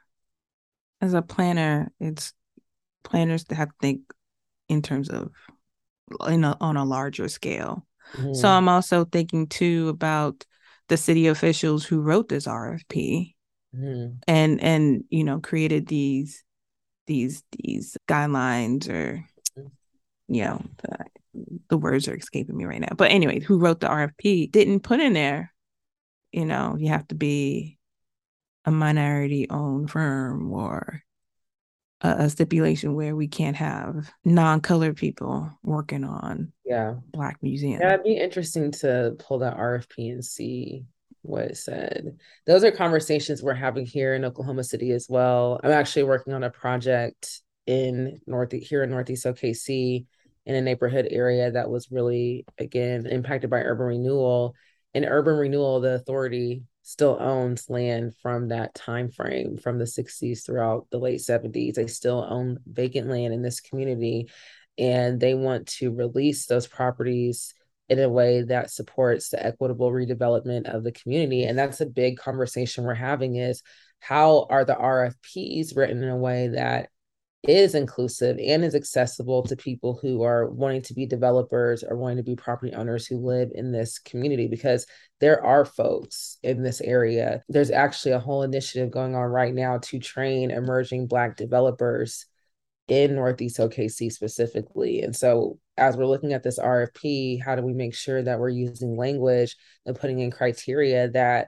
as a planner, it's planners that have to think in terms of in a, on a larger scale. So Mm-hmm. I'm also thinking too about the city officials who wrote this R F P Mm-hmm. and and you know created these these these guidelines or you know the, the words are escaping me right now. But anyway, who wrote the R F P didn't put in there, you know, you have to be a minority owned firm or a, a stipulation where we can't have non-colored people working on Yeah. Black Yeah, museum. it'd be interesting to pull that R F P and see what it said. Those are conversations we're having here in Oklahoma City as well. I'm actually working on a project in North here in Northeast O K C in a neighborhood area that was really, again, impacted by urban renewal. In urban renewal, the authority still owns land from that time frame from the sixties throughout the late seventies. They still own vacant land in this community, and they want to release those properties in a way that supports the equitable redevelopment of the community. And that's a big conversation we're having is how are the R F Ps written in a way that is inclusive and is accessible to people who are wanting to be developers or wanting to be property owners who live in this community, because there are folks in this area. There's actually a whole initiative going on right now to train emerging Black developers in Northeast O K C specifically. And so as we're looking at this R F P, how do we make sure that we're using language and putting in criteria that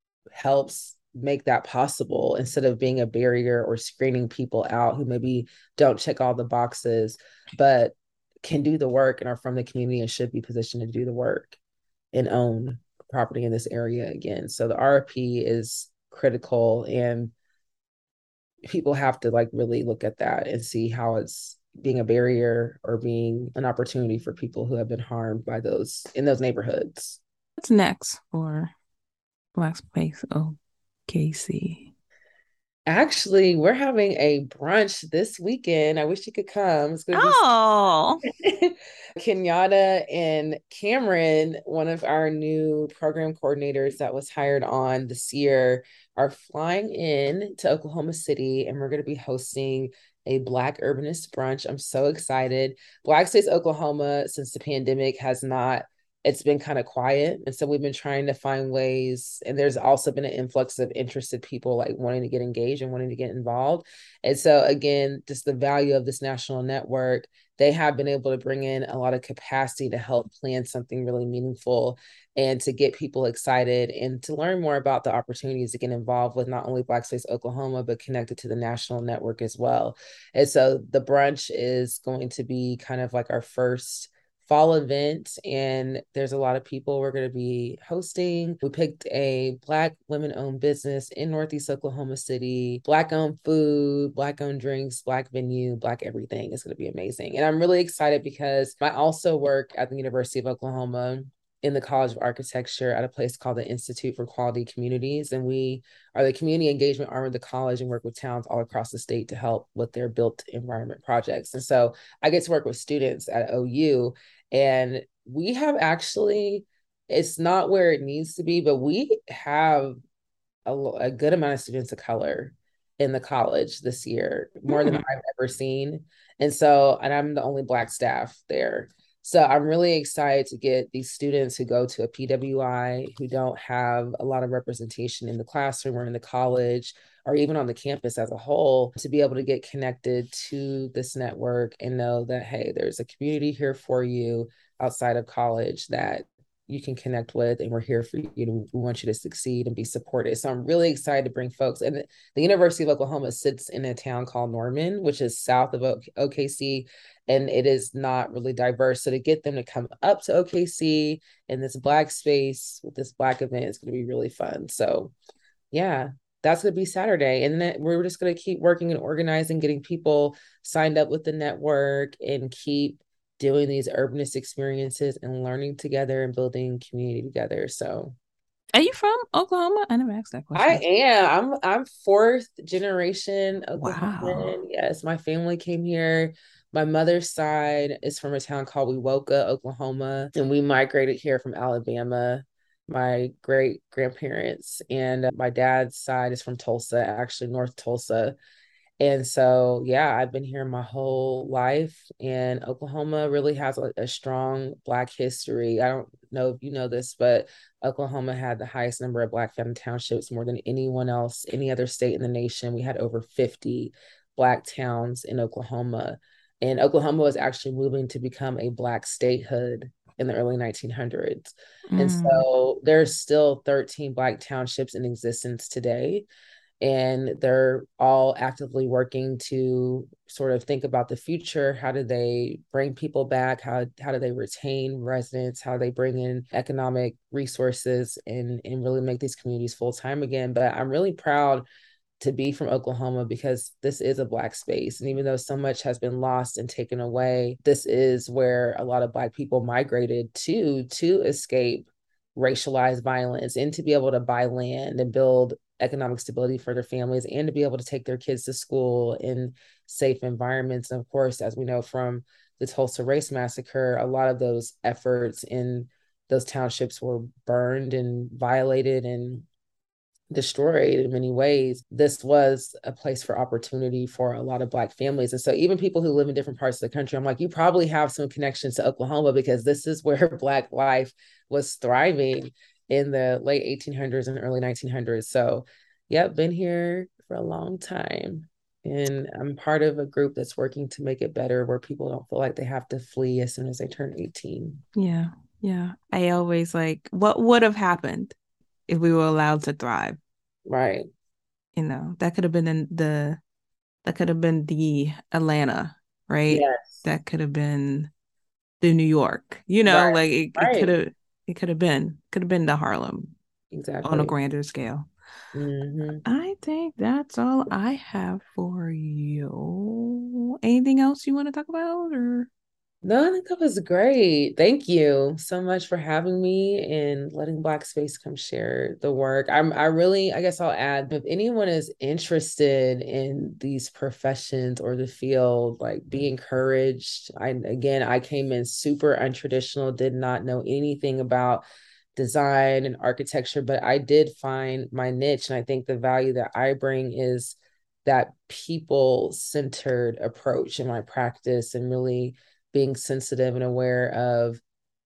helps make that possible instead of being a barrier or screening people out who maybe don't check all the boxes, but can do the work and are from the community and should be positioned to do the work and own property in this area again. So the R F P is critical, and people have to like really look at that and see how it's being a barrier or being an opportunity for people who have been harmed by those in those neighborhoods. What's next for Black Space O K C? Actually, we're having a brunch this weekend. I wish you could come. It's going to be Oh, Kenyatta and Cameron, one of our new program coordinators that was hired on this year, are flying in to Oklahoma City, and we're going to be hosting a Black urbanist brunch. I'm so excited. Black Space Oklahoma, since the pandemic, has not, it's been kind of quiet. And so we've been trying to find ways. And there's also been an influx of interested people like wanting to get engaged and wanting to get involved. And so, again, just the value of this national network, they have been able to bring in a lot of capacity to help plan something really meaningful and to get people excited and to learn more about the opportunities to get involved with not only Black Space Oklahoma, but connected to the national network as well. And so the brunch is going to be kind of like our first fall event, and there's a lot of people we're going to be hosting. We picked a Black women-owned business in Northeast Oklahoma City, Black-owned food, Black-owned drinks, Black venue, Black everything. It's going to be amazing. And I'm really excited because I also work at the University of Oklahoma in the College of Architecture at a place called the Institute for Quality Communities. And we are the community engagement arm of the college and work with towns all across the state to help with their built environment projects. And so I get to work with students at O U, and we have actually, it's not where it needs to be, but we have a, a good amount of students of color in the college this year, more than hmm. I've ever seen. And so, and I'm the only Black staff there. So I'm really excited to get these students who go to a P W I, who don't have a lot of representation in the classroom or in the college or even on the campus as a whole, to be able to get connected to this network and know that, hey, there's a community here for you outside of college that you can connect with, and we're here for you. We want you to succeed and be supported. So I'm really excited to bring folks. And the University of Oklahoma sits in a town called Norman, which is south of O K C, and it is not really diverse. So to get them to come up to O K C in this Black space with this Black event is going to be really fun. So yeah, that's going to be Saturday. And then we're just going to keep working and organizing, getting people signed up with the network, and keep doing these urbanist experiences and learning together and building community together. So Are you from Oklahoma? I never asked that I question. am. I'm I'm fourth generation Wow. Oklahoman. Yes, my family came here. My mother's side is from a town called Wewoka, Oklahoma, and we migrated here from Alabama my great grandparents, and my dad's side is from Tulsa, actually North Tulsa. And so, yeah, I've been here my whole life, and Oklahoma really has a, a strong Black history. I don't know if you know this, but Oklahoma had the highest number of Black family townships, more than anyone else, any other state in the nation. We had over fifty Black towns in Oklahoma. And Oklahoma was actually moving to become a Black statehood in the early nineteen hundreds. And Mm. so there's still thirteen Black townships in existence today, and they're all actively working to sort of think about the future. How do they bring people back? How how do they retain residents? How do they bring in economic resources and and really make these communities full time again? But I'm really proud to be from Oklahoma because this is a Black space. And even though so much has been lost and taken away, this is where a lot of Black people migrated to to escape racialized violence and to be able to buy land and build economic stability for their families and to be able to take their kids to school in safe environments. And of course, as we know from the Tulsa Race Massacre, a lot of those efforts in those townships were burned and violated and destroyed in many ways. This was a place for opportunity for a lot of Black families. And so even people who live in different parts of the country, I'm like, you probably have some connections to Oklahoma because this is where Black life was thriving in the late eighteen hundreds and early nineteen hundreds. So, yeah, been here for a long time. And I'm part of a group that's working to make it better where people don't feel like they have to flee as soon as they turn eighteen. Yeah. Yeah. I always like, what would have happened if we were allowed to thrive? Right. You know, that could have been in the, that could have been the Atlanta, right? Yes. That could have been the New York, you know, Right. like it, it could Right. have, it could have been, could have been the Harlem on a Exactly. grander scale. Mm-hmm. I think that's all I have for you. Anything else you want to talk about or? No, I think that was great. Thank you so much for having me and letting Black Space come share the work. I'm I really, I guess I'll add, if anyone is interested in these professions or the field, like be encouraged. I again, I came in super untraditional, did not know anything about design and architecture, but I did find my niche. And I think the value that I bring is that people-centered approach in my practice and really being sensitive and aware of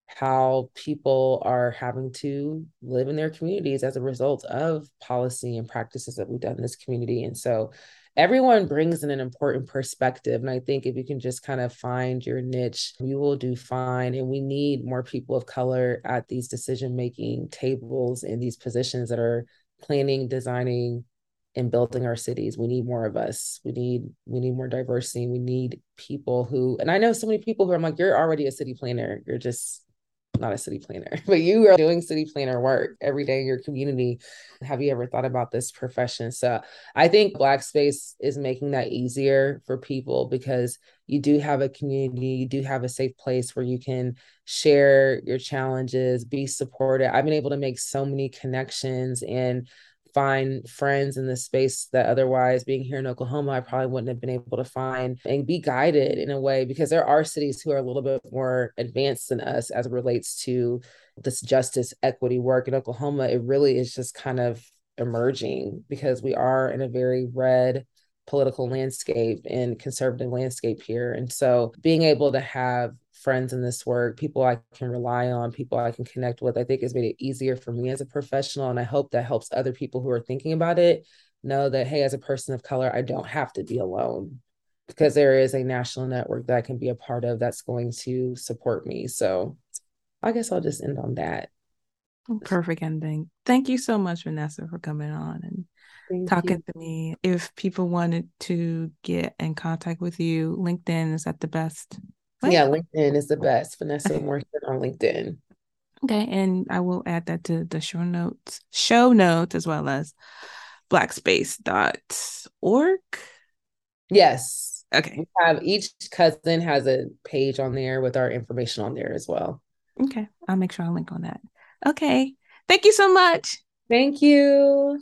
how people are having to live in their communities as a result of policy and practices that we've done in this community. And so everyone brings in an important perspective. And I think if you can just kind of find your niche, you will do fine. And we need more people of color at these decision-making tables in these positions that are planning, designing, and building our cities. We need more of us. We need we need more diversity. We need people who, and I know so many people who are like, you're already a city planner. You're just not a city planner, but you are doing city planner work every day in your community. Have you ever thought about this profession? So I think Black Space is making that easier for people because you do have a community, you do have a safe place where you can share your challenges, be supported. I've been able to make so many connections and find friends in this space that otherwise being here in Oklahoma, I probably wouldn't have been able to find and be guided in a way because there are cities who are a little bit more advanced than us as it relates to this justice equity work. In Oklahoma, it really is just kind of emerging because we are in a very red political landscape and conservative landscape here. And so being able to have friends in this work, people I can rely on, people I can connect with, I think has made it easier for me as a professional. And I hope that helps other people who are thinking about it know that, hey, as a person of color, I don't have to be alone because there is a national network that I can be a part of that's going to support me. So I guess I'll just end on that. Perfect ending. Thank you so much, Vanessa, for coming on and Thank talking you. to me. If people wanted to get in contact with you, LinkedIn is that the best way? Yeah, LinkedIn is the best. Vanessa Morrison on LinkedIn. Okay, and I will add that to the show notes, show notes as well as blackspace dot org. Yes. Okay. We have each cousin has a page on there with our information on there as well. Okay. I'll make sure I link on that. Okay. Thank you so much. Thank you.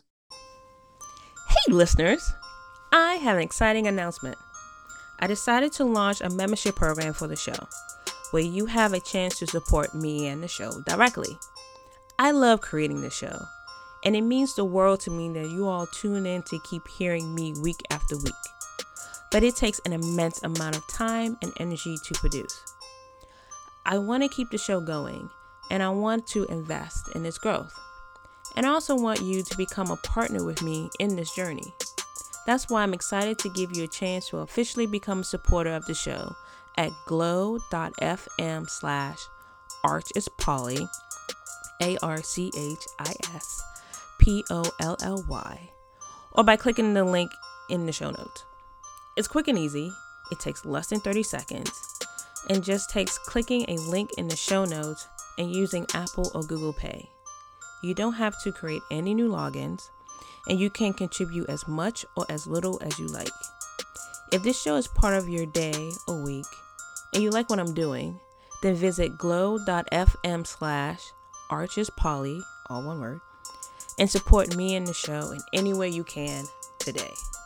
Hey, listeners. I have an exciting announcement. I decided to launch a membership program for the show where you have a chance to support me and the show directly. I love creating this show, and it means the world to me that you all tune in to keep hearing me week after week. But it takes an immense amount of time and energy to produce. I want to keep the show going, and I want to invest in its growth. And I also want you to become a partner with me in this journey. That's why I'm excited to give you a chance to officially become a supporter of the show at glow.fm slash archispolly, A R C H I S P O L L Y, or by clicking the link in the show notes. It's quick and easy. It takes less than thirty seconds and just takes clicking a link in the show notes and using Apple or Google Pay. You don't have to create any new logins, and you can contribute as much or as little as you like. If this show is part of your day or week and you like what I'm doing, then visit glow.fm slash archispolly, all one word, and support me and the show in any way you can today.